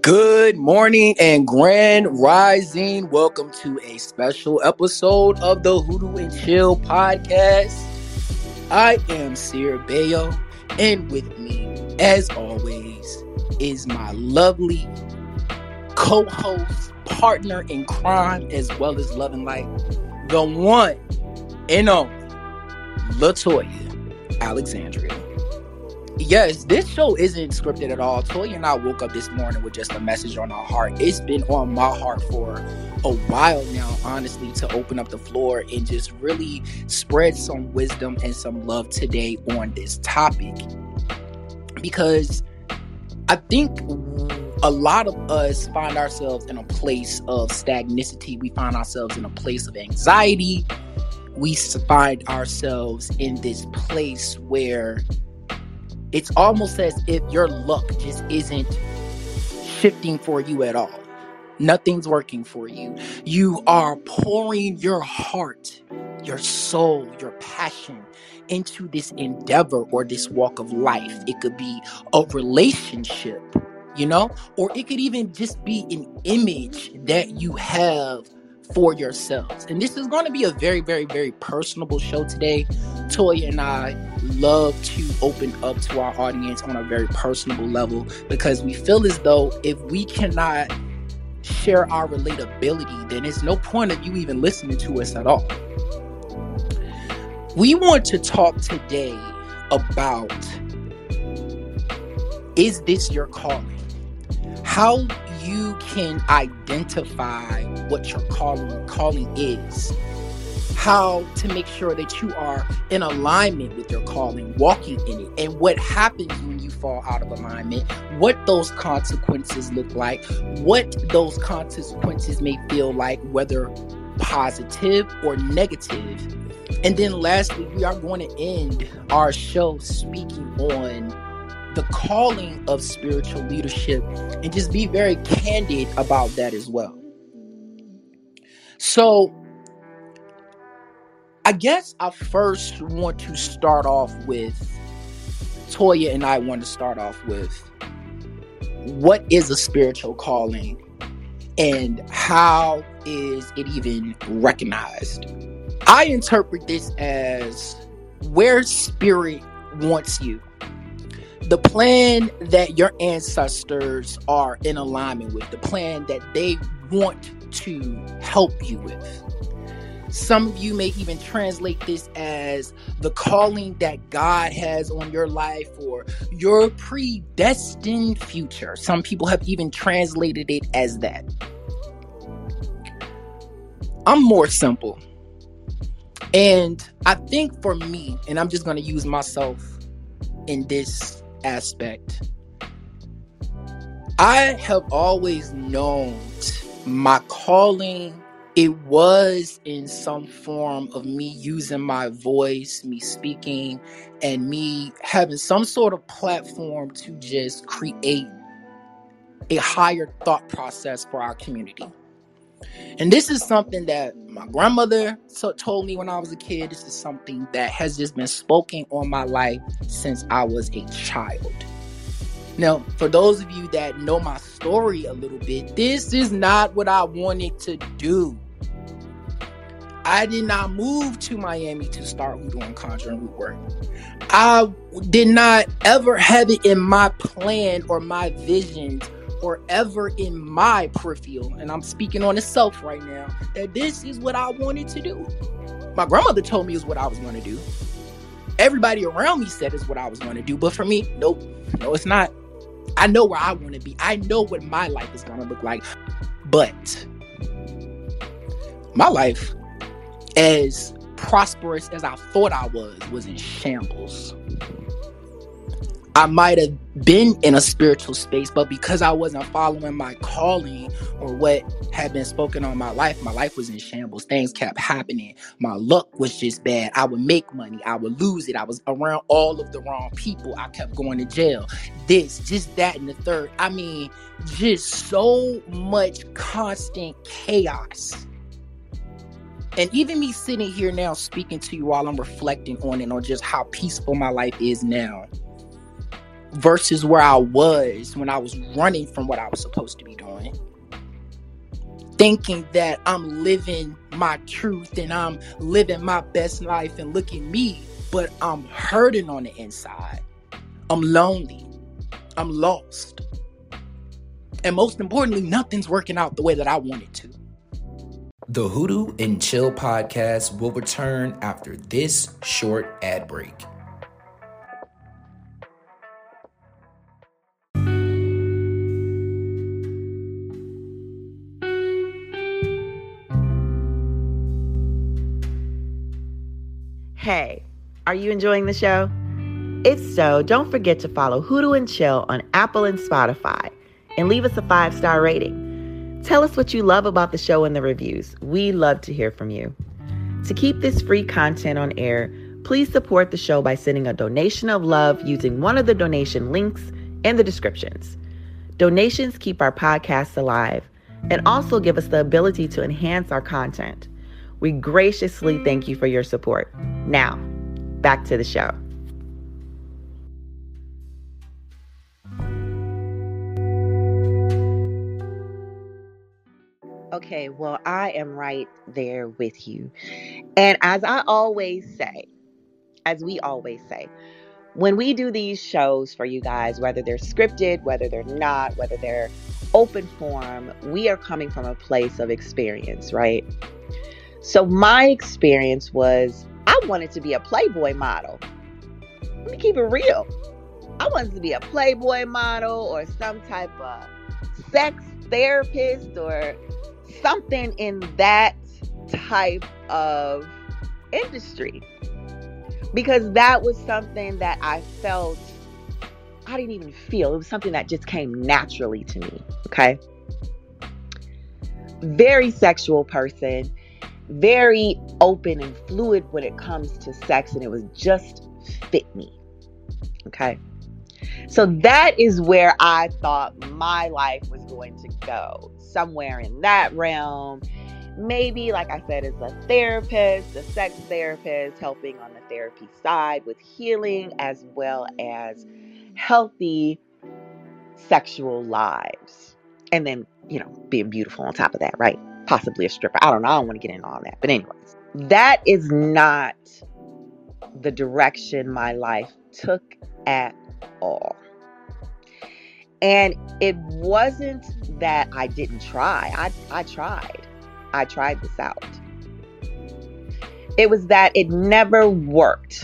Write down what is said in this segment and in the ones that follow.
Good morning and grand rising. Welcome to a special episode of the Hoodoo and Chill podcast. I am Sir Bayo, and with me, as always, is my lovely co-host, partner in crime, as well as love and light, the one and only LaToya Alexandria. Yes, this show isn't scripted at all. Toya and I woke up this morning with just a message on our heart. It's been on my heart for a while now, honestly, to open up the floor and just really spread some wisdom and some love today on this topic. Because I think a lot of us find ourselves in a place of stagnicity. We find ourselves in a place of anxiety. We find ourselves in this place where it's almost as if your luck just isn't shifting for you at all. Nothing's working for you. You are pouring your heart, your soul, your passion into this endeavor or this walk of life. It could be a relationship, or it could even just be an image that you have for yourselves. And this is going to be a very, very, very personable show today. Toya and I love to open up to our audience on a very personable level because we feel as though if we cannot share our relatability, then there's no point of you even listening to us at all. We want to talk today about, is this your calling? How you can identify what your calling is. How to make sure that you are in alignment with your calling, walking in it, and what happens when you fall out of alignment, what those consequences look like, what those consequences may feel like, whether positive or negative. And then lastly, we are going to end our show speaking on the calling of spiritual leadership and just be very candid about that as well. So I guess I first want to start off with, Toya and I want to start off with, what is a spiritual calling and how is it even recognized? I interpret this as where spirit wants you. The plan that your ancestors are in alignment with, the plan that they want to help you with. Some of you may even translate this as the calling that God has on your life or your predestined future. Some people have even translated it as that. I'm more simple. And I think for me, and I'm just going to use myself in this aspect, I have always known my calling. It was in some form of me using my voice, me speaking, and me having some sort of platform to just create a higher thought process for our community. And this is something that my grandmother told me when I was a kid. This is something that has just been spoken on my life since I was a child. Now, for those of you that know my story a little bit, this is not what I wanted to do. I did not move to Miami to start hoodoo and conjuring root work. I did not ever have it in my plan or my visions or ever in my peripheral, and I'm speaking on itself right now, that this is what I wanted to do. My grandmother told me is what I was going to do. Everybody around me said is what I was going to do, but for me, nope, no, it's not. I know where I want to be. I know what my life is going to look like, but my life, as prosperous as I thought I was in shambles. I might have been in a spiritual space, but because I wasn't following my calling or what had been spoken on my life was in shambles. Things kept happening. My luck was just bad. I would make money. I would lose it. I was around all of the wrong people. I kept going to jail. This, just that, and the third. I mean, just so much constant chaos. And even me sitting here now speaking to you while I'm reflecting on it, on just how peaceful my life is now. versus where I was when I was running from what I was supposed to be doing. Thinking that I'm living my truth and I'm living my best life and look at me, but I'm hurting on the inside. I'm lonely. I'm lost. And most importantly, nothing's working out the way that I want it to. The Hoodoo and Chill podcast will return after this short ad break. Hey, are you enjoying the show? If so, don't forget to follow Hoodoo and Chill on Apple and Spotify and leave us a 5-star rating. Tell us what you love about the show in the reviews. We love to hear from you. To keep this free content on air, please support the show by sending a donation of love using one of the donation links in the descriptions. Donations keep our podcasts alive and also give us the ability to enhance our content. We graciously thank you for your support. Now, back to the show. Okay, well, I am right there with you. And as we always say, when we do these shows for you guys, whether they're scripted, whether they're not, whether they're open form, we are coming from a place of experience, right? So my experience was I wanted to be a Playboy model. Let me keep it real. I wanted to be a Playboy model or some type of sex therapist or something in that type of industry. Because that was something that I felt, I didn't even feel. It was something that just came naturally to me, okay? Very sexual person. Very open and fluid when it comes to sex, and it was just fit me. Okay. So that is where I thought my life was going to go. Somewhere in that realm. Maybe, like I said, as a therapist, a sex therapist, helping on the therapy side with healing as well as healthy sexual lives. And then, being beautiful on top of that, right? Possibly a stripper. I don't know. I don't want to get into all that. But anyways, that is not the direction my life took at all. And it wasn't that I didn't try. I tried. I tried this out. It was that it never worked.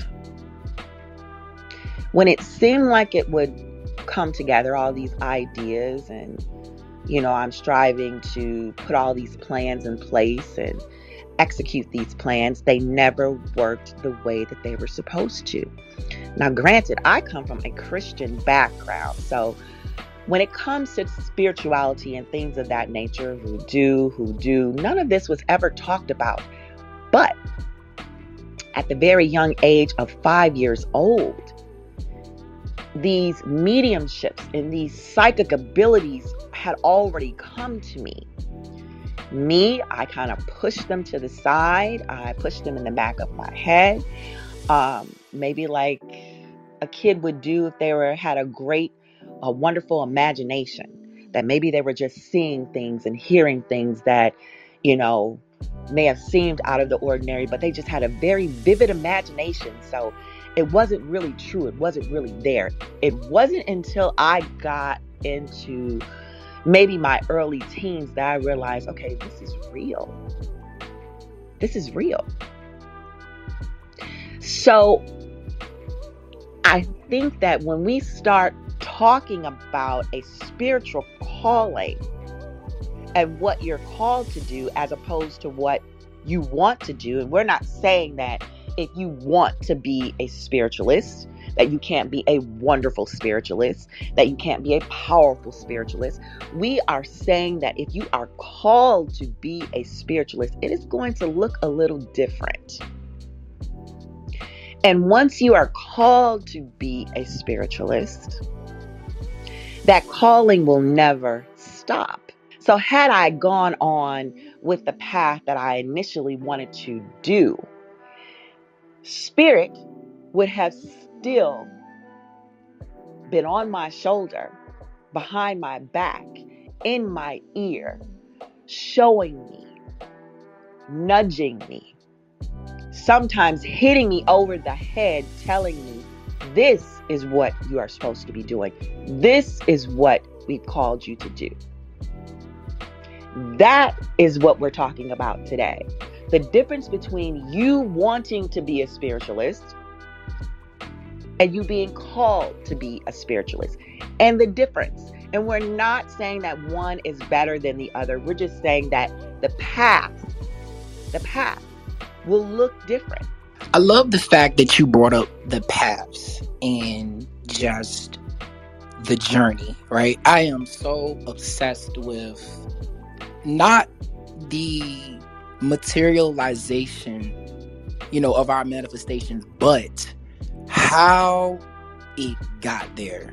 When it seemed like it would come together, all these ideas and I'm striving to put all these plans in place and execute these plans. They never worked the way that they were supposed to. Now, granted, I come from a Christian background. So when it comes to spirituality and things of that nature, hoodoo, none of this was ever talked about. But at the very young age of 5 years old, these mediumships and these psychic abilities had already come to me. I kind of pushed them to the side. I pushed them in the back of my head. Maybe like a kid would do if they had a wonderful imagination. That maybe they were just seeing things and hearing things that, may have seemed out of the ordinary, but they just had a very vivid imagination. So it wasn't really true. It wasn't really there. It wasn't until I got into maybe my early teens that I realized, okay, this is real. This is real. So I think that when we start talking about a spiritual calling and what you're called to do as opposed to what you want to do, and we're not saying that if you want to be a spiritualist, that you can't be a wonderful spiritualist, that you can't be a powerful spiritualist. We are saying that if you are called to be a spiritualist, it is going to look a little different. And once you are called to be a spiritualist, that calling will never stop. So had I gone on with the path that I initially wanted to do, Spirit would have still been on my shoulder, behind my back, in my ear, showing me, nudging me, sometimes hitting me over the head, telling me, this is what you are supposed to be doing. This is what we've called you to do. That is what we're talking about today. The difference between you wanting to be a spiritualist and you being called to be a spiritualist. And the difference. And we're not saying that one is better than the other. We're just saying that the path will look different. I love the fact that you brought up the paths and just the journey, right? I am so obsessed with not the materialization, of our manifestations, but how it got there.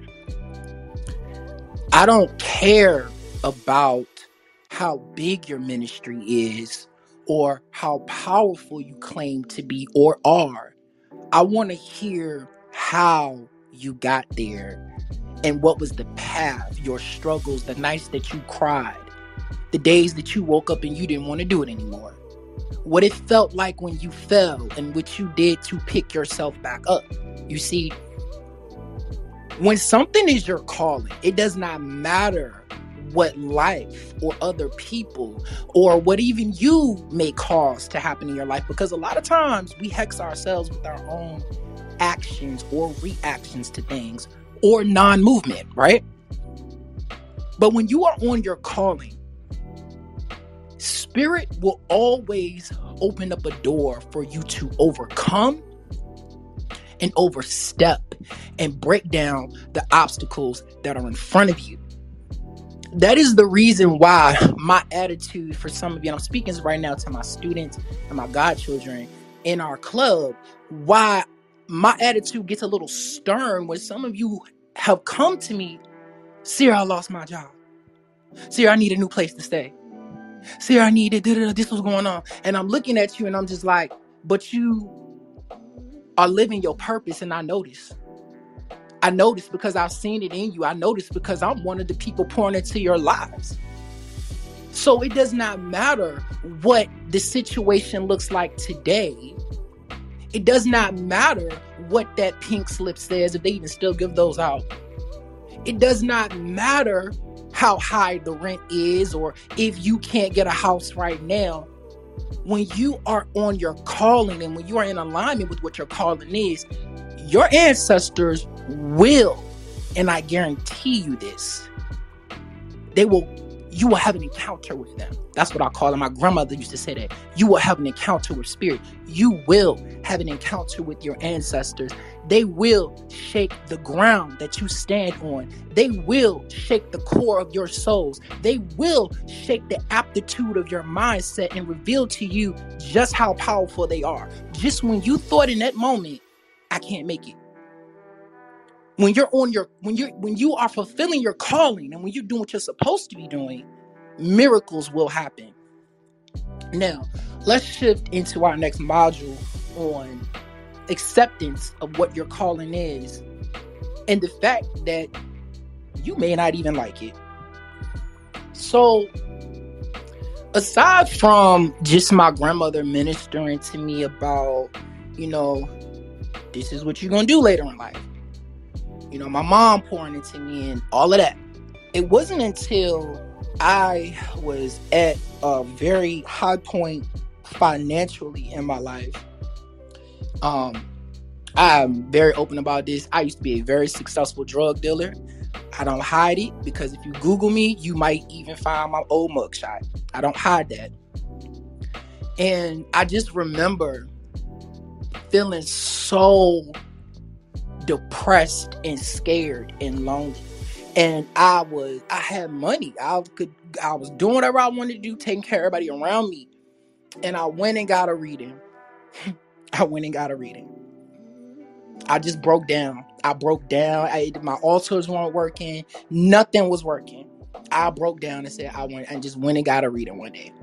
I don't care about how big your ministry is or how powerful you claim to be or are. I want to hear how you got there and what was the path, your struggles, the nights that you cried, the days that you woke up and you didn't want to do it anymore. What it felt like when you fell and what you did to pick yourself back up. You see, when something is your calling, it does not matter what life or other people or what even you may cause to happen in your life, because a lot of times we hex ourselves with our own actions or reactions to things or non-movement, right? But when you are on your calling, Spirit will always open up a door for you to overcome and overstep and break down the obstacles that are in front of you. That is the reason why my attitude for some of you, and I'm speaking right now to my students and my godchildren in our club, why my attitude gets a little stern when some of you have come to me, Sierra, I lost my job. Sierra, I need a new place to stay. Sierra, I needed this was going on. And I'm looking at you and I'm just like, but you are living your purpose. And I notice because I've seen it in you. I notice because I'm one of the people pouring into your lives. So it does not matter what the situation looks like today. It does not matter what that pink slip says, if they even still give those out. It does not matter how high the rent is or if you can't get a house right now. When you are on your calling and when you are in alignment with what your calling is, your ancestors will, and I guarantee you this, you will have an encounter with them. That's what I call it. My grandmother used to say that. You will have an encounter with Spirit. You will have an encounter with your ancestors. They will shake the ground that you stand on. They will shake the core of your souls. They will shake the aptitude of your mindset and reveal to you just how powerful they are. Just when you thought in that moment, I can't make it. When you are fulfilling your calling and when you're doing what you're supposed to be doing, miracles will happen. Now, let's shift into our next module on acceptance of what your calling is and the fact that you may not even like it. So, aside from just my grandmother ministering to me about, this is what you're going to do later in life. My mom pouring into me and all of that. It wasn't until I was at a very high point financially in my life. I'm very open about this. I used to be a very successful drug dealer. I don't hide it because if you Google me, you might even find my old mugshot. I don't hide that. And I just remember feeling so depressed and scared and lonely. And I had money. I was doing whatever I wanted to do, taking care of everybody around me. And I went and got a reading. I just broke down. My altars weren't working. Nothing was working. I broke down and said I just went and got a reading one day.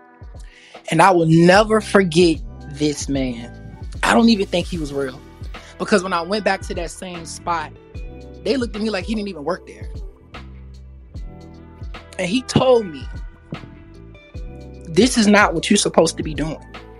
And I will never forget this man. I don't even think he was real. Because when I went back to that same spot, they looked at me like he didn't even work there. And he told me, this is not what you're supposed to be doing.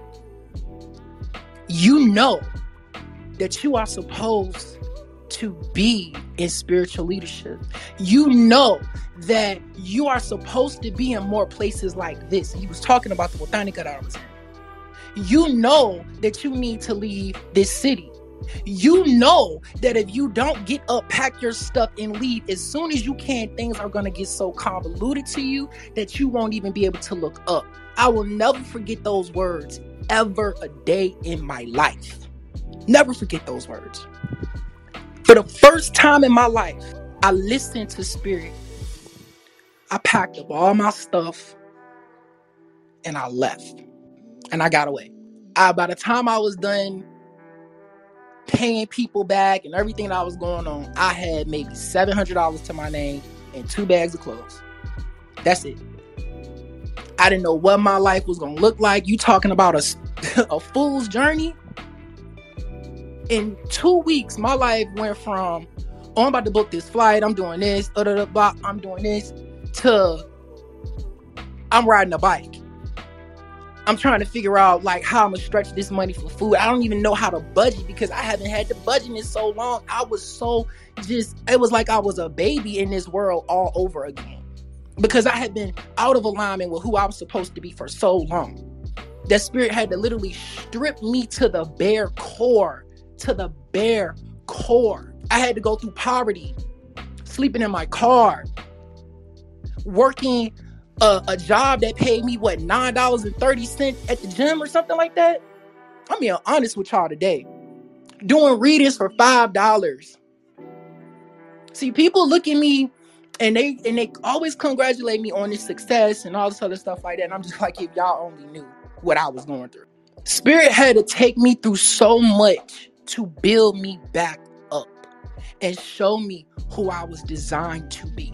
You know that you are supposed to be in spiritual leadership. You know that you are supposed to be in more places like this. He was talking about the botanica that I was in. You know that you need to leave this city. You know that if you don't get up, pack your stuff, and leave as soon as you can, things are going to get so convoluted to you that you won't even be able to look up. I will never forget those words ever a day in my life. Never forget those words. For the first time in my life, I listened to Spirit. I packed up all my stuff and I left. And I got away. By the time I was done paying people back and everything that was going on, I had maybe $700 to my name and 2 bags of clothes. That's it. I didn't know what my life was going to look like. You talking about a fool's journey? In 2 weeks, my life went from, I'm about to book this flight, I'm doing this, I'm doing this, to I'm riding a bike. I'm trying to figure out how I'm gonna stretch this money for food. I don't even know how to budget because I haven't had to budget in so long. I was so it was like I was a baby in this world all over again. Because I had been out of alignment with who I was supposed to be for so long. That Spirit had to literally strip me to the bare core. I had to go through poverty, sleeping in my car, working a job that paid me $9.30 at the gym or something like that. I'm being honest with y'all today. Doing readings for $5. See, people look at me and they always congratulate me on this success and all this other stuff like that. And I'm just like, if y'all only knew what I was going through. Spirit had to take me through so much to build me back up and show me who I was designed to be.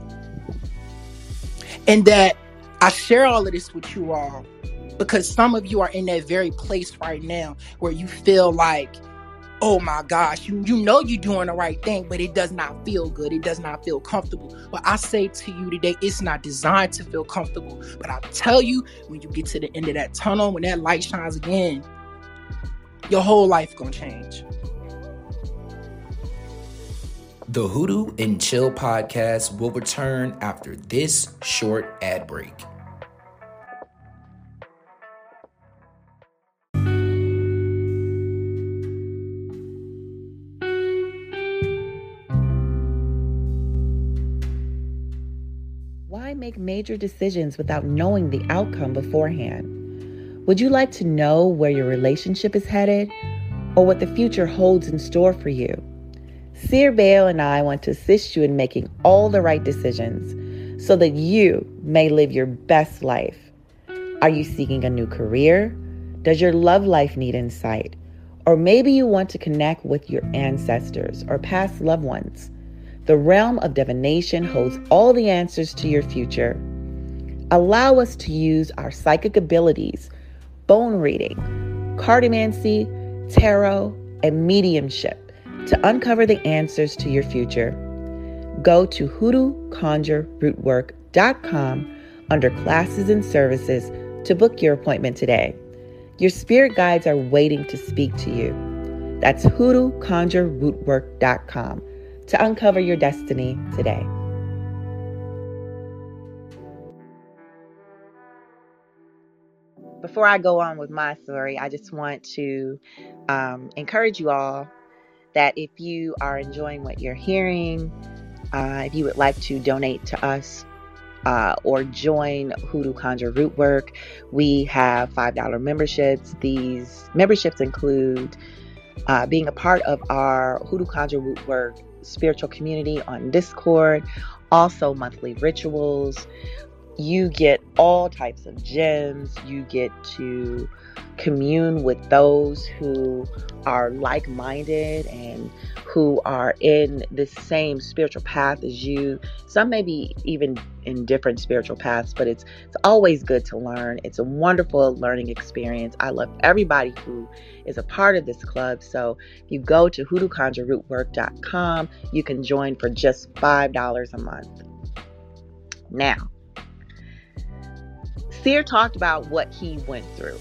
And that I share all of this with you all because some of you are in that very place right now where you feel like, oh my gosh, you know you're doing the right thing, but it does not feel good. It does not feel comfortable. But I say to you today, it's not designed to feel comfortable. But I'll tell you, when you get to the end of that tunnel, when that light shines again, your whole life gonna change. The Hoodoo and Chill podcast will return after this short ad break. Why make major decisions without knowing the outcome beforehand? Would you like to know where your relationship is headed or what the future holds in store for you? Seer Bale and I want to assist you in making all the right decisions so that you may live your best life. Are you seeking a new career? Does your love life need insight? Or maybe you want to connect with your ancestors or past loved ones. The realm of divination holds all the answers to your future. Allow us to use our psychic abilities, bone reading, cartomancy, tarot, and mediumship to uncover the answers to your future. Go to hoodooconjurerootwork.com under classes and services to book your appointment today. Your spirit guides are waiting to speak to you. That's hoodooconjurerootwork.com to uncover your destiny today. Before I go on with my story, I just want to encourage you all that if you are enjoying what you're hearing, if you would like to donate to us or join Hoodoo Conjure Rootwork, we have $5 memberships. These memberships include being a part of our Hoodoo Conjure Rootwork spiritual community on Discord, also monthly rituals, You get all types of gems. You get to commune with those who are like-minded and who are in the same spiritual path as you. Some may be even in different spiritual paths, but it's always good to learn. It's a wonderful learning experience. I love everybody who is a part of this club. So if you go to hoodooconjurerootwork.com, you can join for just $5 a month. Now, Seer talked about what he went through.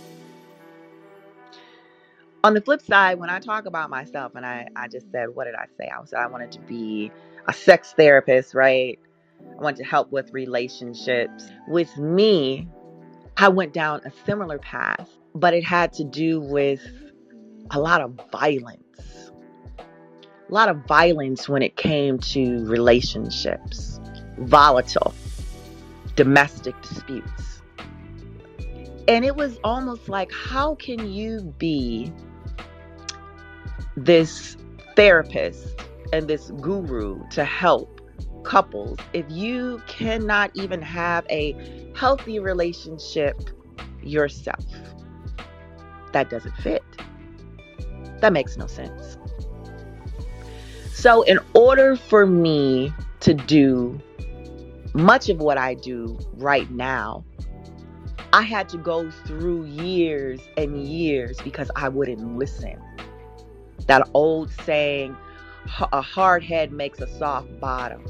On the flip side, when I talk about myself, and I just said, what did I say? I said I wanted to be a sex therapist, right? I wanted to help with relationships. With me, I went down a similar path, but it had to do with a lot of violence. A lot of violence when it came to relationships. Volatile, domestic disputes. And it was almost like, how can you be this therapist and this guru to help couples if you cannot even have a healthy relationship yourself? That doesn't fit. That makes no sense. So in order for me to do much of what I do right now, I had to go through years and years because I wouldn't listen. That old saying, a hard head makes a soft bottom.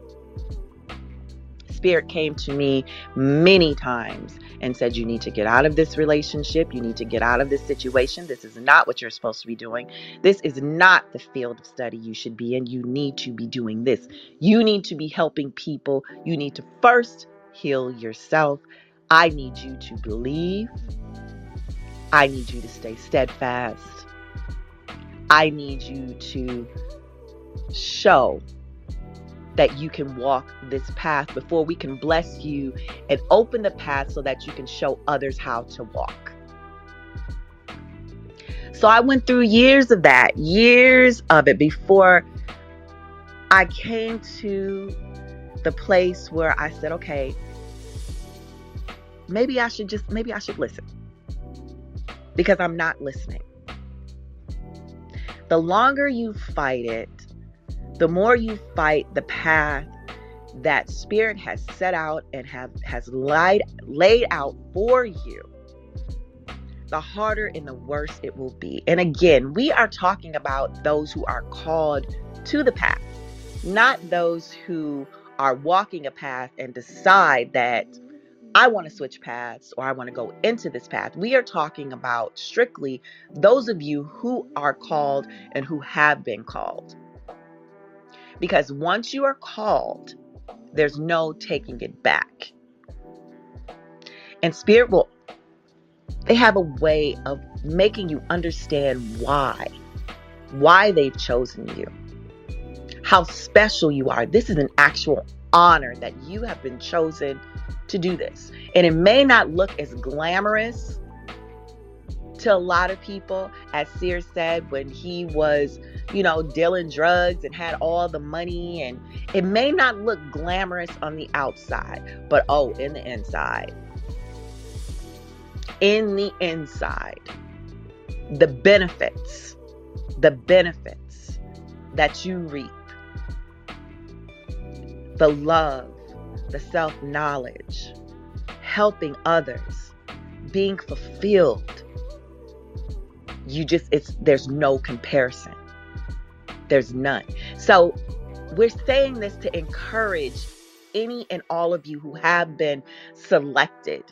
Spirit came to me many times and said, you need to get out of this relationship. You need to get out of this situation. This is not what you're supposed to be doing. This is not the field of study you should be in. You need to be doing this. You need to be helping people. You need to first heal yourself. I need you to believe. I need you to stay steadfast. I need you to show that you can walk this path before we can bless you and open the path so that you can show others how to walk. So I went through years of it before I came to the place where I said, okay, maybe I should listen, because I'm not listening. The longer you fight it, the more you fight the path that Spirit has set out and has laid out for you, the harder and the worse it will be. And again, we are talking about those who are called to the path, not those who are walking a path and decide that I want to switch paths or I want to go into this path. We are talking about strictly those of you who are called and who have been called. Because once you are called, there's no taking it back. And Spirit they have a way of making you understand why they've chosen you, how special you are. This is an actual honor that you have been chosen to do this. And it may not look as glamorous to a lot of people, as Seer said, when he was, dealing drugs and had all the money, and it may not look glamorous on the outside, but in the inside, the benefits that you reap, the love, the self-knowledge, helping others, being fulfilled, there's no comparison. There's none. So we're saying this to encourage any and all of you who have been selected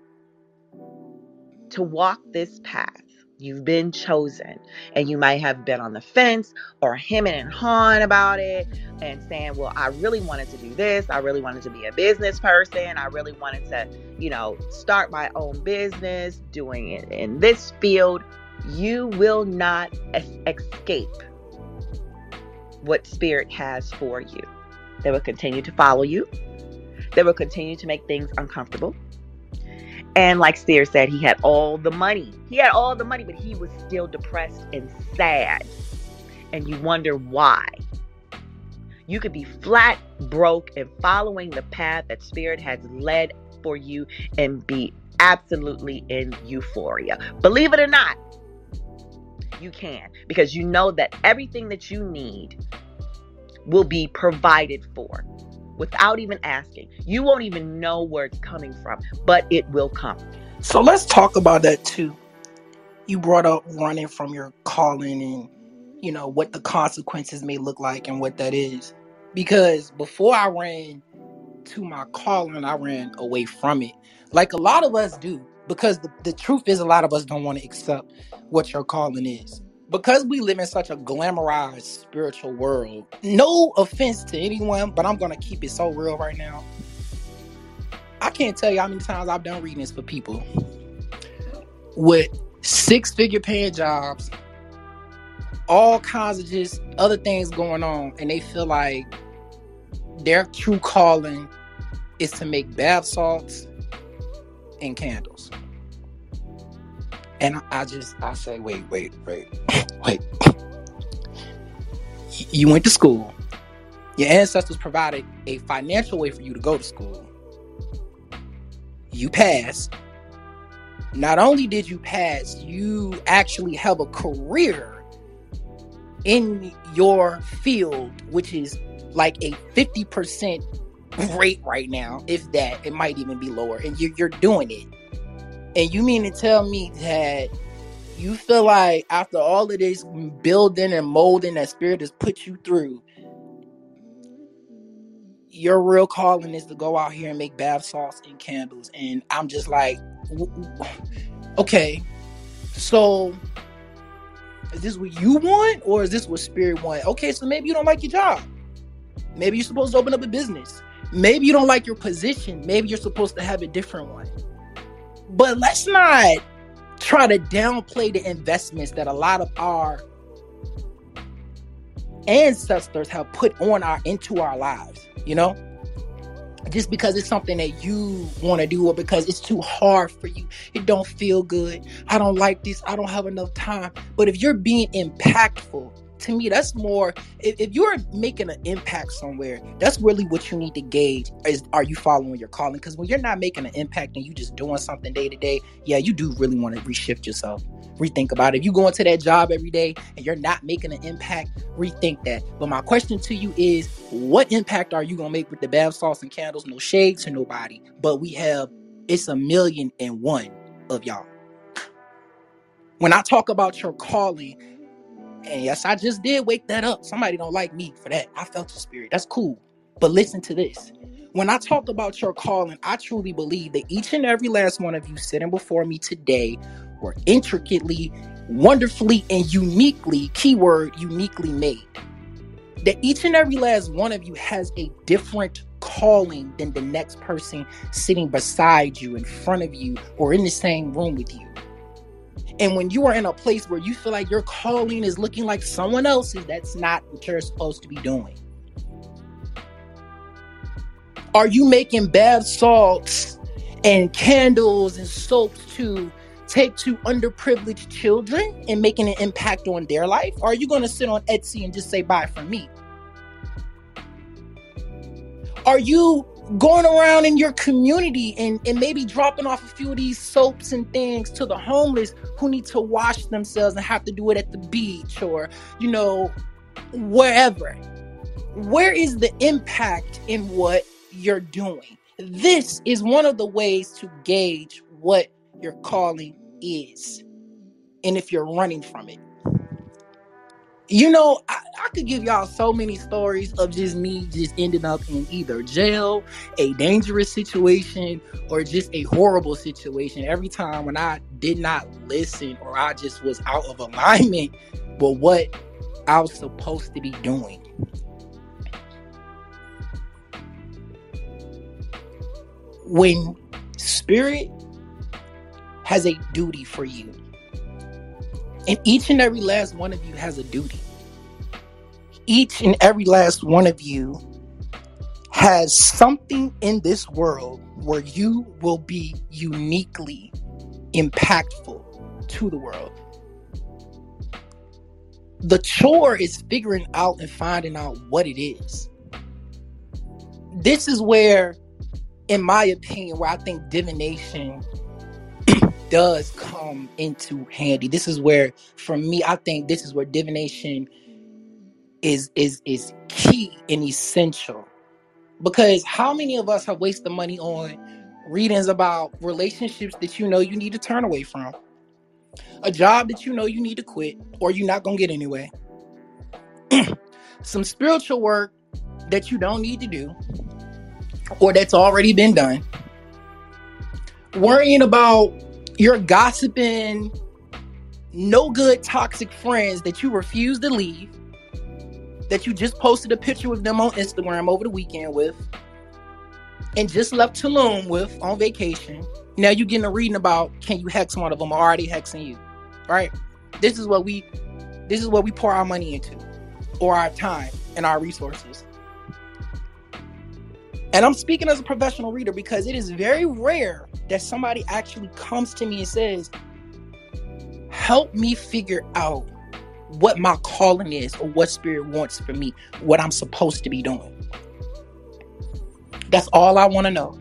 to walk this path. You've been chosen, and you might have been on the fence or hemming and hawing about it and saying, well, I really wanted to do this. I really wanted to be a business person. I really wanted to, start my own business, doing it in this field. You will not escape what Spirit has for you. They will continue to follow you. They will continue to make things uncomfortable. And like Seer said, he had all the money. But he was still depressed and sad. And you wonder why. You could be flat broke and following the path that Spirit has led for you and be absolutely in euphoria. Believe it or not, you can, because you know that everything that you need will be provided for without even asking. You won't even know where it's coming from, but it will come. So let's talk about that too. You brought up running from your calling and, what the consequences may look like and what that is. Because before I ran to my calling, I ran away from it. Like a lot of us do. Because the truth is, a lot of us don't want to accept what your calling is. Because we live in such a glamorized spiritual world. No offense to anyone, but I'm going to keep it so real right now. I can't tell you how many times I've done readings for people with 6-figure paying jobs, all kinds of just other things going on, and they feel like their true calling is to make bath salts and candles. And I say, wait. You went to school. Your ancestors provided a financial way for you to go to school. You passed. Not only did you pass, you actually have a career in your field, which is like a 50% rate right now, if that. It might even be lower, and you're doing it. And you mean to tell me that you feel like after all of this building and molding that Spirit has put you through, your real calling is to go out here and make bath salts and candles? And I'm just like, okay, so is this what you want, or is this what Spirit want? Okay, so maybe you don't like your job. Maybe you're supposed to open up a business. Maybe you don't like your position. Maybe you're supposed to have a different one. But let's not try to downplay the investments that a lot of our ancestors have put into our lives, just because it's something that you want to do, or because it's too hard for you. It don't feel good. I don't like this. I don't have enough time. But if you're being impactful, to me, that's more, if you're making an impact somewhere, that's really what you need to gauge is, are you following your calling? Because when you're not making an impact and you just doing something day to day, yeah, you do really want to reshift yourself. Rethink about it. If you go into that job every day and you're not making an impact, rethink that. But my question to you is, what impact are you going to make with the bath salts and candles? No shade to nobody, but it's 1,000,001 of y'all. When I talk about your calling, and yes, I just did wake that up. Somebody don't like me for that. I felt the Spirit. That's cool. But listen to this. When I talk about your calling, I truly believe that each and every last one of you sitting before me today were intricately, wonderfully, and uniquely, keyword, uniquely made. That each and every last one of you has a different calling than the next person sitting beside you, in front of you, or in the same room with you. And when you are in a place where you feel like your calling is looking like someone else's, that's not what you're supposed to be doing. Are you making bath salts and candles and soaps to take to underprivileged children and making an impact on their life? Or are you going to sit on Etsy and just say bye from me? Are you going around in your community and maybe dropping off a few of these soaps and things to the homeless who need to wash themselves and have to do it at the beach or, wherever? Where is the impact in what you're doing? This is one of the ways to gauge what your calling is and if you're running from it. I could give y'all so many stories of just me just ending up in either jail, a dangerous situation, or just a horrible situation every time when I did not listen or I just was out of alignment with what I was supposed to be doing. When Spirit has a duty for you, and each and every last one of you has a duty. Each and every last one of you has something in this world where you will be uniquely impactful to the world. The chore is figuring out and finding out what it is. this is where, in my opinion, where I think divination does come into handy. This is where, for me, I think this is where divination is key and essential. Because how many of us have wasted money on readings about relationships that you know you need to turn away from, a job that you know you need to quit or you're not gonna get anyway, some spiritual work that you don't need to do or that's already been done, worrying about your gossiping, no good, toxic friends that you refuse to leave, that you just posted a picture with them on Instagram over the weekend with, and just left Tulum with on vacation. Now you're getting a reading about, can you hex one of them, or are they hexing you? Right? This is what we pour our money into, or our time and our resources. And I'm speaking as a professional reader because it is very rare that somebody actually comes to me and says, help me figure out what my calling is or what spirit wants for me, what I'm supposed to be doing. That's all I want to know.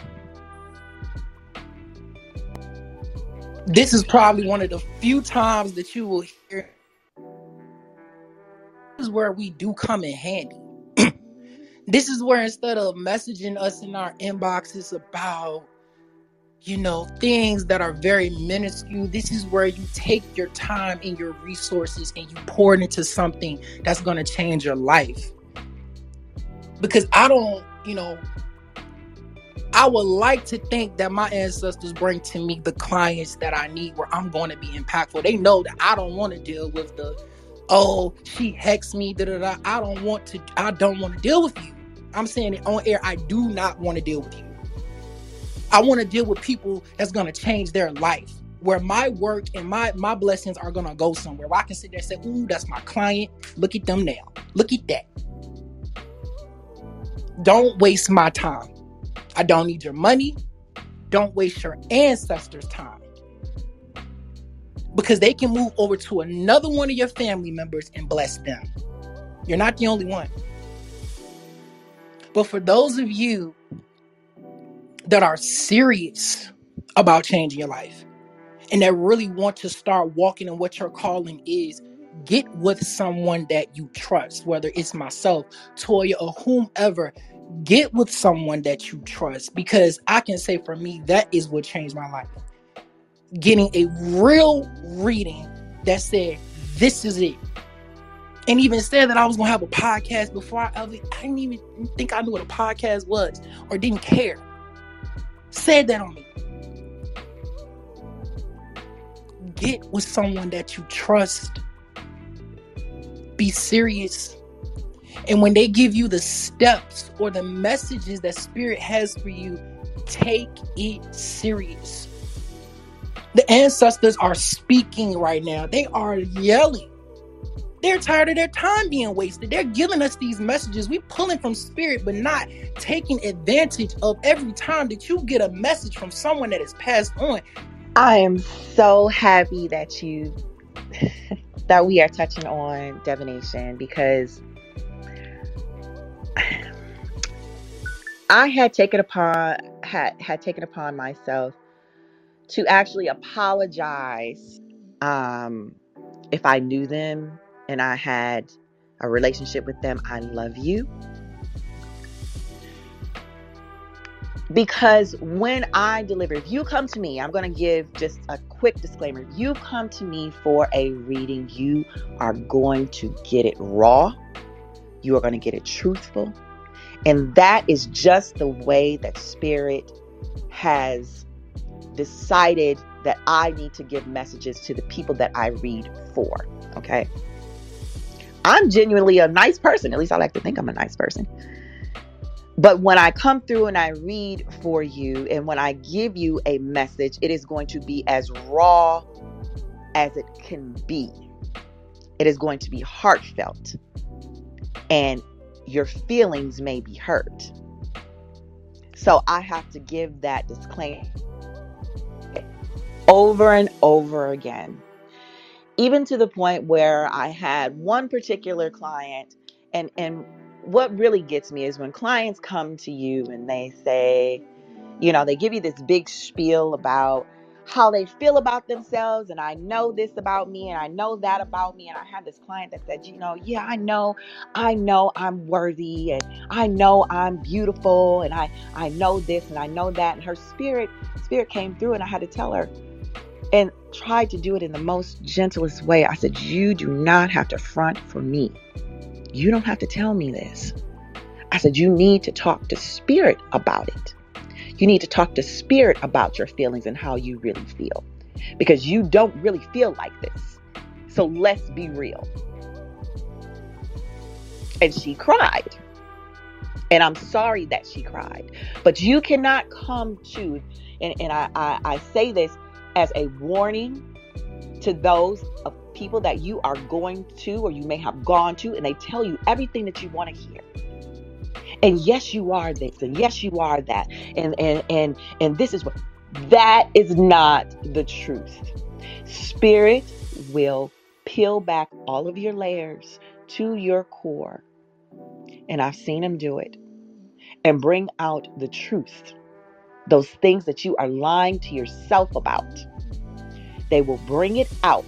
This is probably one of the few times that you will hear. This is where we do come in handy. This is where, instead of messaging us in our inboxes about, things that are very minuscule, this is where you take your time and your resources and you pour it into something that's going to change your life. Because I would like to think that my ancestors bring to me the clients that I need, where I'm going to be impactful. They know that I don't want to deal with she hexed me, da-da-da. I don't want to deal with you. I'm saying it on air. I do not want to deal with you. I want to deal with people that's going to change their life, where my work and my blessings are going to go somewhere, where I can sit there and say, ooh, that's my client. Look at them now. Look at that. Don't waste my time. I don't need your money. Don't waste your ancestors' time. Because they can move over to another one of your family members and bless them. You're not the only one. But for those of you that are serious about changing your life and that really want to start walking in what your calling is, get with someone that you trust, whether it's myself, Toya, or whomever. Get with someone that you trust, because I can say for me, that is what changed my life. Getting a real reading that said, this is it. And even said that I was going to have a podcast before I didn't even think I knew what a podcast was or didn't care. Said that on me. Get with someone that you trust. Be serious. And when they give you the steps or the messages that Spirit has for you, take it serious. The ancestors are speaking right now. They are yelling. They're tired of their time being wasted. They're giving us these messages. We're pulling from Spirit, but not taking advantage of every time that you get a message from someone that is passed on. I am so happy that that we are touching on divination, because I had taken upon myself to actually apologize if I knew them and I had a relationship with them. I love you. Because when I deliver, if you come to me, I'm going to give just a quick disclaimer. If you come to me for a reading, you are going to get it raw. You are going to get it truthful. And that is just the way that Spirit has decided that I need to give messages to the people that I read for. Okay. I'm genuinely a nice person. At least I like to think I'm a nice person. But when I come through and I read for you, and when I give you a message, it is going to be as raw as it can be. It is going to be heartfelt. And your feelings may be hurt. So I have to give that disclaimer over and over again. Even to the point where I had one particular client, and what really gets me is when clients come to you and they say, they give you this big spiel about how they feel about themselves. And I know this about me and I know that about me. And I had this client that said, yeah, I know I'm worthy and I know I'm beautiful and I know this and I know that. And her spirit came through and I had to tell her and tried to do it in the most gentlest way. I said, you do not have to front for me. You don't have to tell me this. I said, you need to talk to spirit about it. You need to talk to spirit about your feelings and how you really feel, because you don't really feel like this. So let's be real. And she cried. And I'm sorry that she cried. But you cannot come to, and I say this as a warning to those of people that you are going to or you may have gone to, and they tell you everything that you want to hear. And yes, you are this, and yes, you are that, and this is what. That is not the truth. Spirit will peel back all of your layers to your core, and I've seen him do it, and bring out the truth. Those things that you are lying to yourself about, they will bring it out,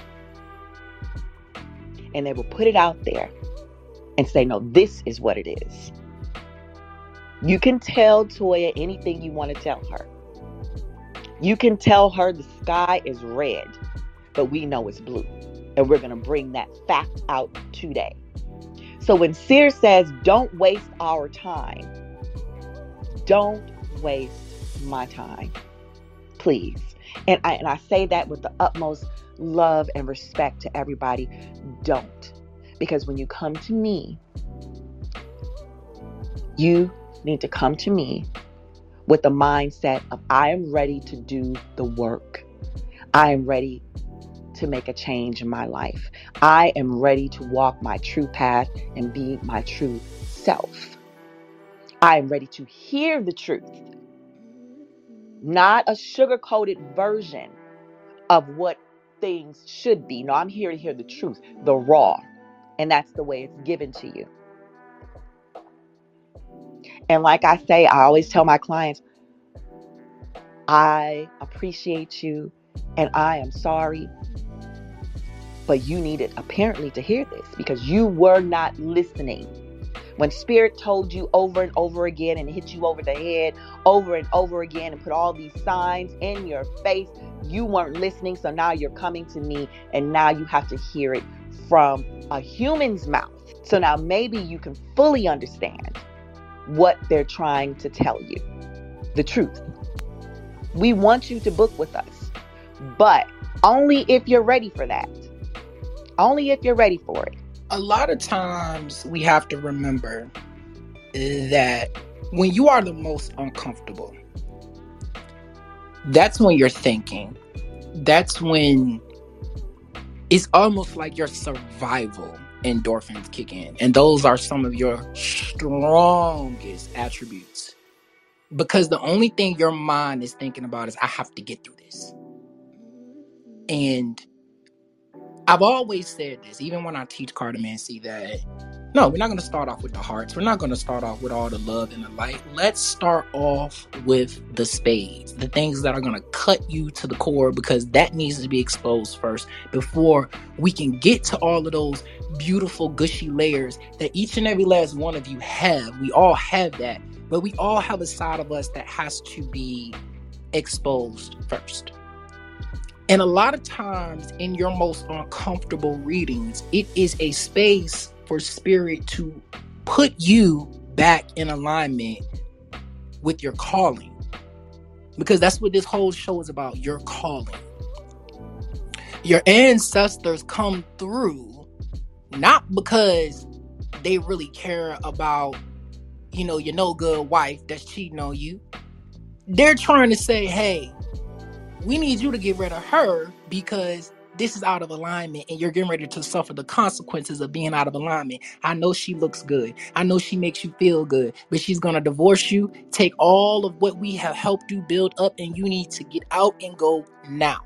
and they will put it out there and say, no, this is what it is. You can tell Toya anything you want to tell her. You can tell her the sky is red, but we know it's blue. And we're going to bring that fact out today. So when Seer says, don't waste our time, don't waste my time, please. And I say that with the utmost love and respect to everybody. Don't. Because when you come to me, you need to come to me with the mindset of, I am ready to do the work. I am ready to make a change in my life. I am ready to walk my true path and be my true self. I am ready to hear the truth, not a sugar-coated version of what things should be. No, I'm here to hear the truth, the raw. And that's the way it's given to you. And like I say, I always tell my clients, I appreciate you and I am sorry, but you needed apparently to hear this because you were not listening. When Spirit told you over and over again and hit you over the head over and over again and put all these signs in your face, you weren't listening. So now you're coming to me and now you have to hear it from a human's mouth. So now maybe you can fully understand what they're trying to tell you, the truth. We want you to book with us, but only if you're ready for that. Only if you're ready for it. A lot of times we have to remember that when you are the most uncomfortable, that's when you're thinking. That's when it's almost like your survival endorphins kick in. And those are some of your strongest attributes. Because the only thing your mind is thinking about is, I have to get through this. And I've always said this, even when I teach cartomancy, that no, we're not going to start off with the hearts. We're not going to start off with all the love and the light. Let's start off with the spades, the things that are going to cut you to the core, because that needs to be exposed first before we can get to all of those beautiful, gushy layers that each and every last one of you have. We all have that, but we all have a side of us that has to be exposed first. And a lot of times in your most uncomfortable readings, it is a space for Spirit to put you back in alignment with your calling. Because that's what this whole show is about, your calling. Your ancestors come through not because they really care about, your no good wife that's cheating on you. They're trying to say, hey, we need you to get rid of her because this is out of alignment and you're getting ready to suffer the consequences of being out of alignment. I know she looks good. I know she makes you feel good, but she's going to divorce you, take all of what we have helped you build up, and you need to get out and go now.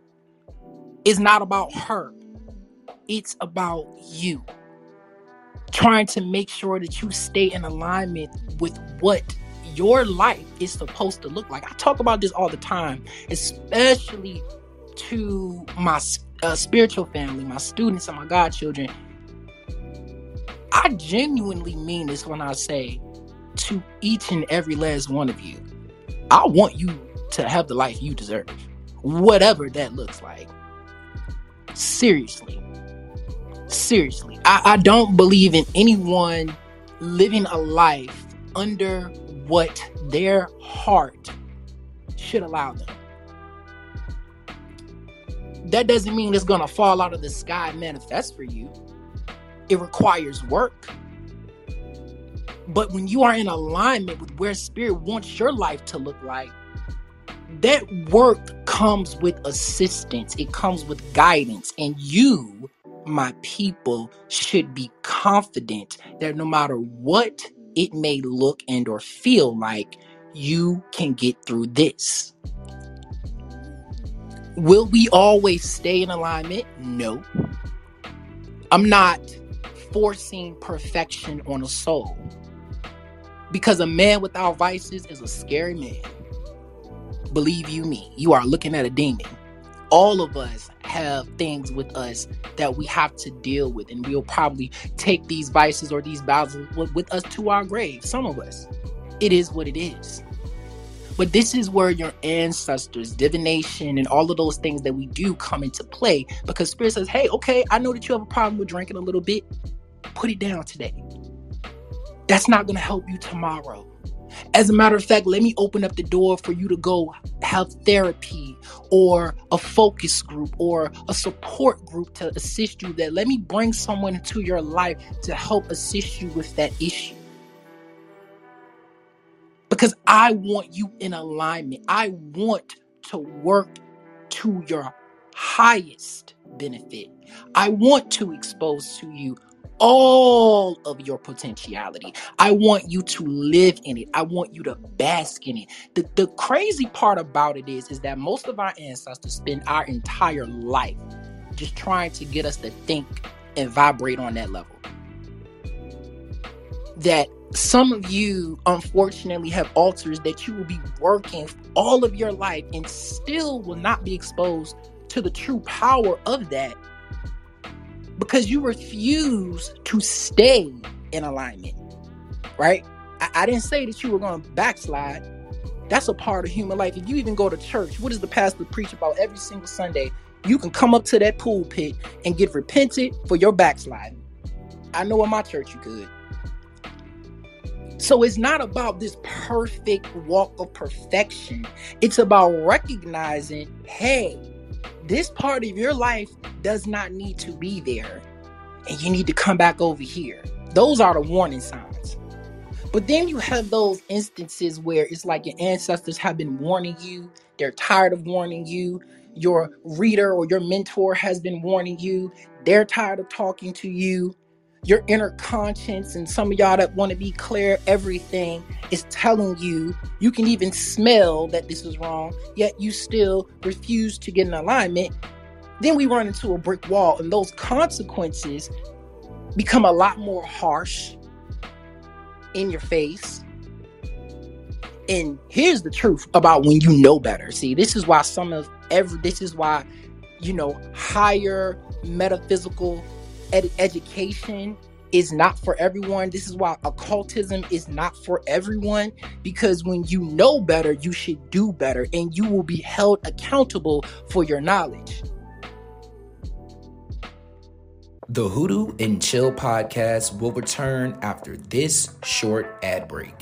It's not about her. It's about you. trying to make sure that you stay in alignment with what your life is supposed to look like. I talk about this all the time, especially to my spiritual family, my students and my godchildren. I genuinely mean this when I say to each and every last one of you, I want you to have the life you deserve, whatever that looks like. Seriously. I don't believe in anyone living a life under what their heart should allow them. That doesn't mean it's gonna fall out of the sky and manifest for you. It requires work. But when you are in alignment with where Spirit wants your life to look like, that work comes with assistance. It comes with guidance. And you, my people, should be confident that no matter what it may look and or feel like, you can get through this. Will we always stay in alignment? No. I'm not forcing perfection on a soul, because a man without vices is a scary man. Believe you me, you are looking at a demon. All of us have things with us that we have to deal with, and we'll probably take these vices or these battles with us to our grave. Some of us. It is what it is. But this is where your ancestors, divination, and all of those things that we do come into play, because Spirit says, hey, okay, I know that you have a problem with drinking a little bit. Put it down today. That's not going to help you tomorrow. As a matter of fact, let me open up the door for you to go have therapy or a focus group or a support group to assist you there. Let me bring someone into your life to help assist you with that issue. Because I want you in alignment. I want to work to your highest benefit. I want to expose to you all of your potentiality. I want you to live in it. I want you to bask in it. The crazy part about it is that most of our ancestors spend our entire life just trying to get us to think and vibrate on that level. That some of you, unfortunately, have altars that you will be working all of your life and still will not be exposed to the true power of that, because you refuse to stay in alignment, right? I didn't say that you were going to backslide. That's a part of human life. If you even go to church, what does the pastor preach about every single Sunday? You can come up to that pulpit and get repented for your backsliding. I know in my church you could. So it's not about this perfect walk of perfection. It's about recognizing, hey, this part of your life does not need to be there, and you need to come back over here. Those are the warning signs. But then you have those instances where it's like your ancestors have been warning you. They're tired of warning you. Your reader or your mentor has been warning you. They're tired of talking to you. Your inner conscience, and some of y'all that want to be clear, everything is telling you. You can even smell that this is wrong, yet you still refuse to get in alignment. Then we run into a brick wall, and those consequences become a lot more harsh in your face. And here's the truth about when you know better. See, this is why higher metaphysical education is not for everyone. This is why occultism is not for everyone, because when you know better, you should do better, and you will be held accountable for your knowledge. The Hoodoo and Chill podcast will return after this short ad break.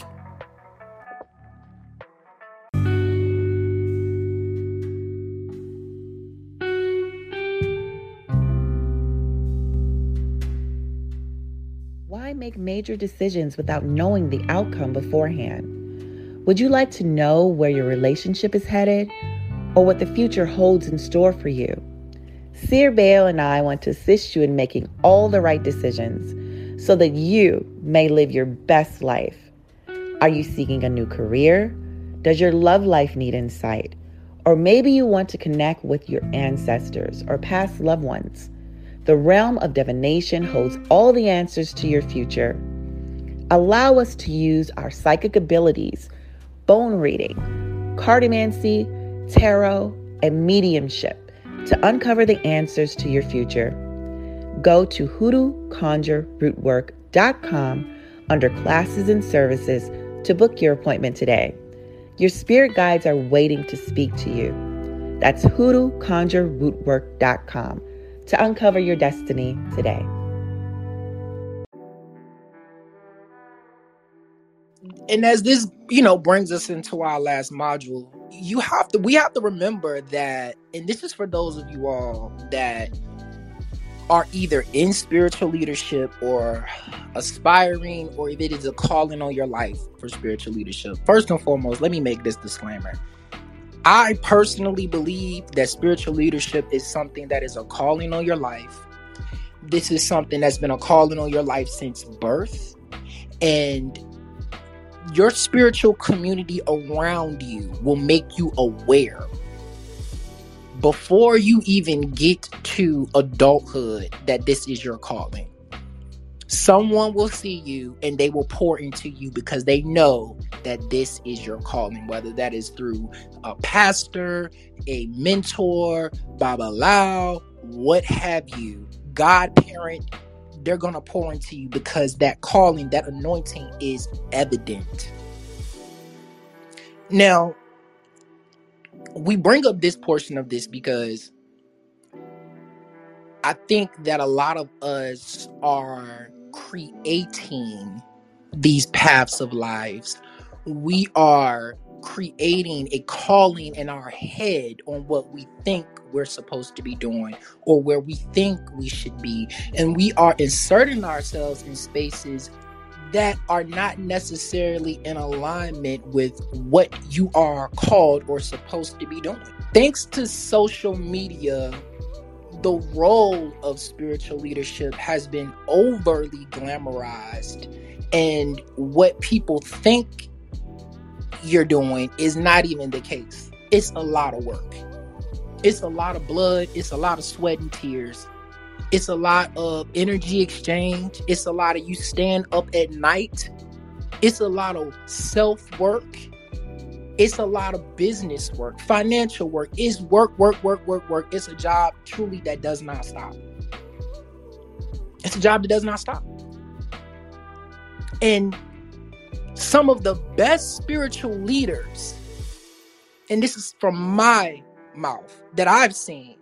Why make major decisions without knowing the outcome beforehand? Would you like to know where your relationship is headed, or what the future holds in store for you? Seer Bale and I want to assist you in making all the right decisions so that you may live your best life. Are you seeking a new career? Does your love life need insight? Or maybe you want to connect with your ancestors or past loved ones. The realm of divination holds all the answers to your future. Allow us to use our psychic abilities, bone reading, cartomancy, tarot, and mediumship to uncover the answers to your future. Go to hoodooconjurerootwork.com under classes and services to book your appointment today. Your spirit guides are waiting to speak to you. That's hoodooconjurerootwork.com to uncover your destiny today. And as this, brings us into our last module, we have to remember that, and this is for those of you all that are either in spiritual leadership or aspiring, or if it is a calling on your life for spiritual leadership. First and foremost, let me make this disclaimer. I personally believe that spiritual leadership is something that is a calling on your life. This is something that's been a calling on your life since birth. And your spiritual community around you will make you aware before you even get to adulthood that this is your calling. Someone will see you and they will pour into you because they know that this is your calling, whether that is through a pastor, a mentor, Babalawo, what have you, godparent. They're going to pour into you because that calling, that anointing is evident. Now, we bring up this portion of this because I think that a lot of us are creating these paths of lives. We are creating a calling in our head on what we think we're supposed to be doing or where we think we should be. And we are inserting ourselves in spaces that are not necessarily in alignment with what you are called or supposed to be doing. Thanks to social media, the role of spiritual leadership has been overly glamorized, and what people think you're doing is not even the case. It's a lot of work. It's a lot of blood. It's a lot of sweat and tears. It's a lot of energy exchange. It's a lot of you stand up at night. It's a lot of self-work. It's a lot of business work, financial work. It's work. It's a job truly that does not stop. It's a job that does not stop. And some of the best spiritual leaders, and this is from my mouth, that I've seen,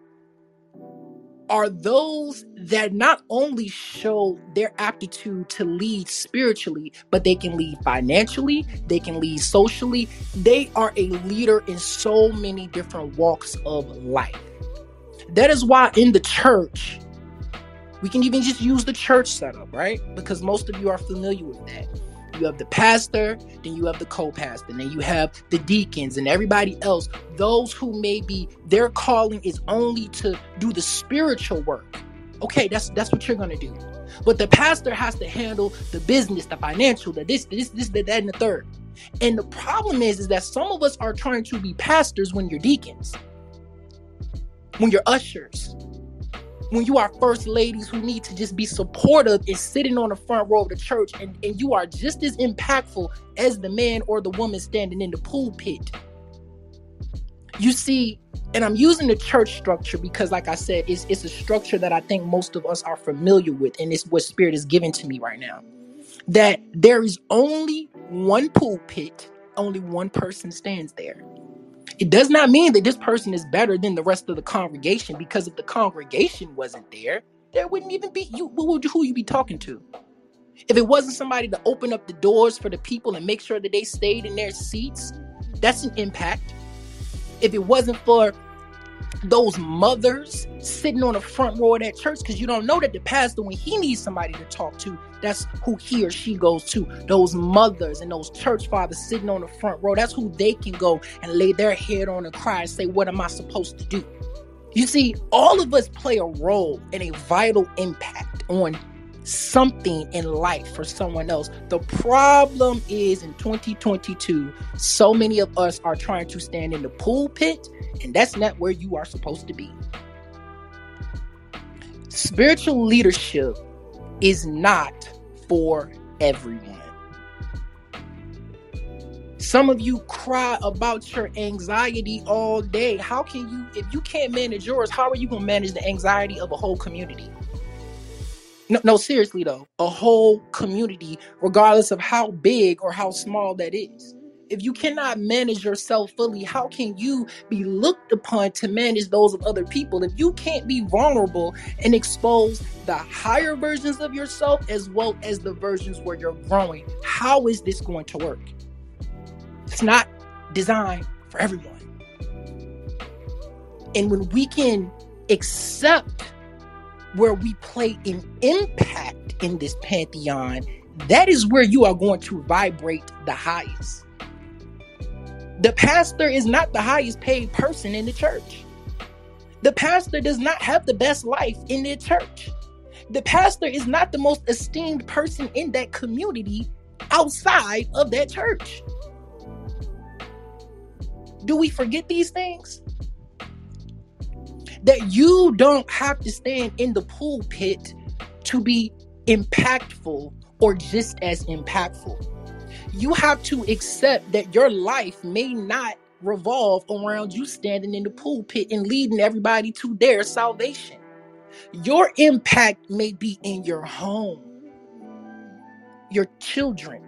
are those that not only show their aptitude to lead spiritually, but they can lead financially, they can lead socially. They are a leader in so many different walks of life. That is why in the church, we can even just use the church setup, right? Because most of you are familiar with that. You have the pastor, then you have the co-pastor, then you have the deacons and everybody else. Those who maybe their calling is only to do the spiritual work. Okay, that's what you're going to do. But the pastor has to handle the business, the financial, the this, that, and the third. And the problem is that some of us are trying to be pastors when you're deacons, when you're ushers, when you are first ladies who need to just be supportive and sitting on the front row of the church, and you are just as impactful as the man or the woman standing in the pulpit. You see, and I'm using the church structure because, like I said, it's a structure that I think most of us are familiar with, and it's what Spirit is giving to me right now. That there is only one pulpit, only one person stands there. It does not mean that this person is better than the rest of the congregation, because if the congregation wasn't there, there wouldn't even be you. Who you be talking to? If it wasn't somebody to open up the doors for the people and make sure that they stayed in their seats, that's an impact. If it wasn't for those mothers sitting on the front row of that church, because you don't know that the pastor, when he needs somebody to talk to, that's who he or she goes to. Those mothers and those church fathers sitting on the front row, that's who they can go and lay their head on and cry and say, what am I supposed to do? You see, all of us play a role and a vital impact on something in life for someone else. The problem is, in 2022, so many of us are trying to stand in the pulpit, and that's not where you are supposed to be. Spiritual leadership is not for everyone. Some of you cry about your anxiety all day. How can you, if you can't manage yours, how are you going to manage the anxiety of a whole community? No, seriously though, a whole community, regardless of how big or how small that is. If you cannot manage yourself fully, how can you be looked upon to manage those of other people? If you can't be vulnerable and expose the higher versions of yourself as well as the versions where you're growing, how is this going to work? It's not designed for everyone. And when we can accept where we play an impact in this pantheon, that is where you are going to vibrate the highest. The pastor is not the highest paid person in the church. The pastor does not have the best life in the church. The pastor is not the most esteemed person in that community outside of that church. Do we forget these things? That you don't have to stand in the pulpit to be impactful or just as impactful. You have to accept that your life may not revolve around you standing in the pulpit and leading everybody to their salvation. Your impact may be in your home, your children.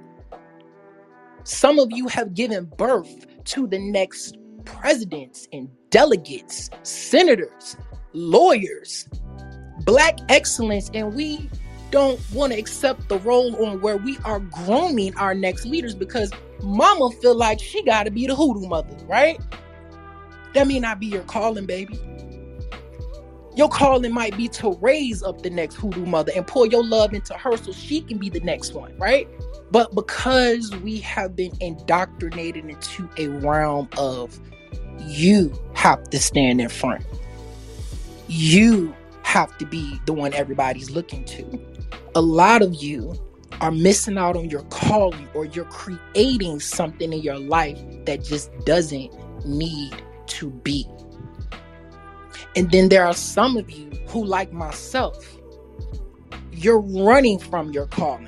Some of you have given birth to the next presidents and delegates, senators, lawyers, Black excellence, and we don't want to accept the role on where we are grooming our next leaders because mama feel like she got to be the hoodoo mother, right? That may not be your calling, baby. Your calling might be to raise up the next hoodoo mother and pour your love into her so she can be the next one, right? But because we have been indoctrinated into a realm of you have to stand in front, you have to be the one everybody's looking to, a lot of you are missing out on your calling, or you're creating something in your life that just doesn't need to be. And then there are some of you who, like myself, you're running from your calling.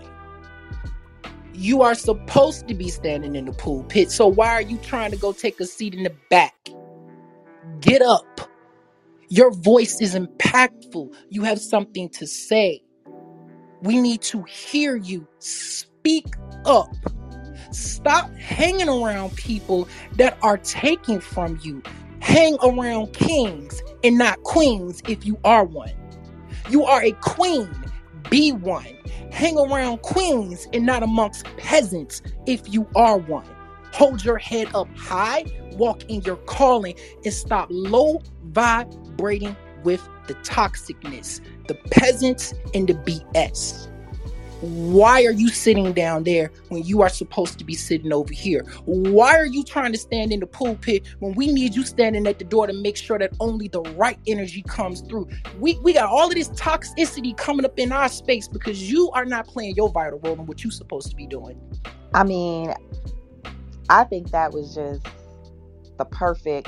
You are supposed to be standing in the pulpit, so why are you trying to go take a seat in the back? Get up. Your voice is impactful. You have something to say. We need to hear you. Speak up. Stop hanging around people that are taking from you. Hang around kings and not queens if you are one. You are a queen. Be one. Hang around queens and not amongst peasants if you are one. Hold your head up high, walk in your calling, and stop low vibrating with the toxicness, the peasants, and the BS. Why are you sitting down there when you are supposed to be sitting over here? Why are you trying to stand in the pulpit when we need you standing at the door to make sure that only the right energy comes through? We got all of this toxicity coming up in our space because you are not playing your vital role in what you're supposed to be doing. I mean, I think that was just the perfect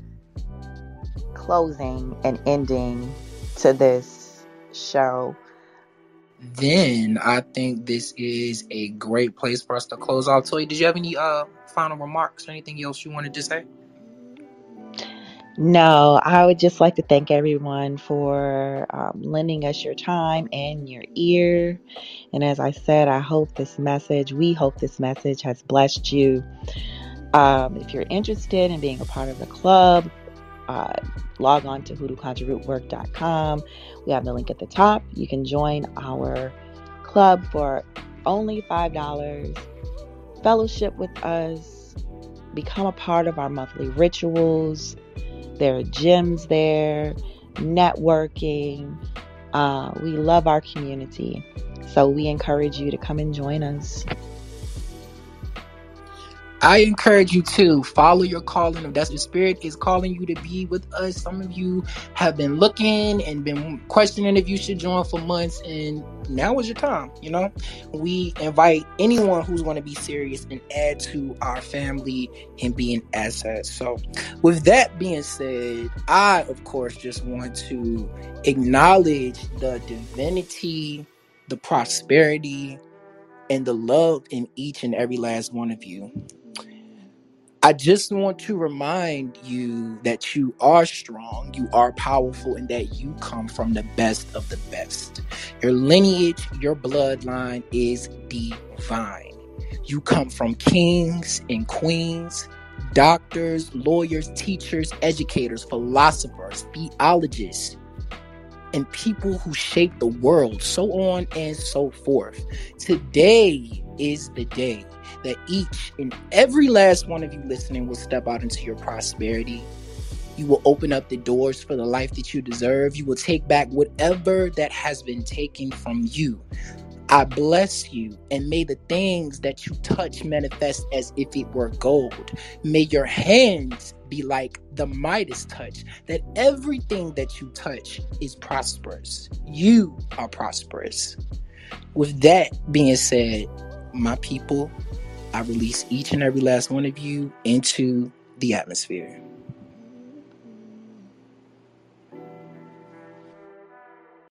closing and ending to this show. Then I think this is a great place for us to close out. Toy, did you have any final remarks or anything else you wanted to say? No, I would just like to thank everyone for lending us your time and your ear. And as I said, we hope this message has blessed you. If you're interested in being a part of the club, log on to hoodooconjurerootwork.com. We have the link at the top. You can join our club for only $5. Fellowship with us. Become a part of our monthly rituals. There are gyms there, networking. We love our community. So we encourage you to come and join us. I encourage you to follow your calling. If that's what spirit is calling you to be with us. Some of you have been looking and been questioning if you should join for months, and now is your time. We invite anyone who's going to be serious and add to our family and be an asset. So with that being said, I of course just want to acknowledge the divinity, the prosperity, and the love in each and every last one of you. I just want to remind you that you are strong, you are powerful, and that you come from the best of the best. Your lineage, your bloodline is divine. You come from kings and queens, doctors, lawyers, teachers, educators, philosophers, theologists, and people who shape the world, so on and so forth. Today is the day that each and every last one of you listening will step out into your prosperity. You will open up the doors for the life that you deserve. You will take back whatever that has been taken from you. I bless you, and may the things that you touch manifest as if it were gold. May your hands be like the Midas touch, that everything that you touch is prosperous. You are prosperous. With that being said, my people, I release each and every last one of you into the atmosphere.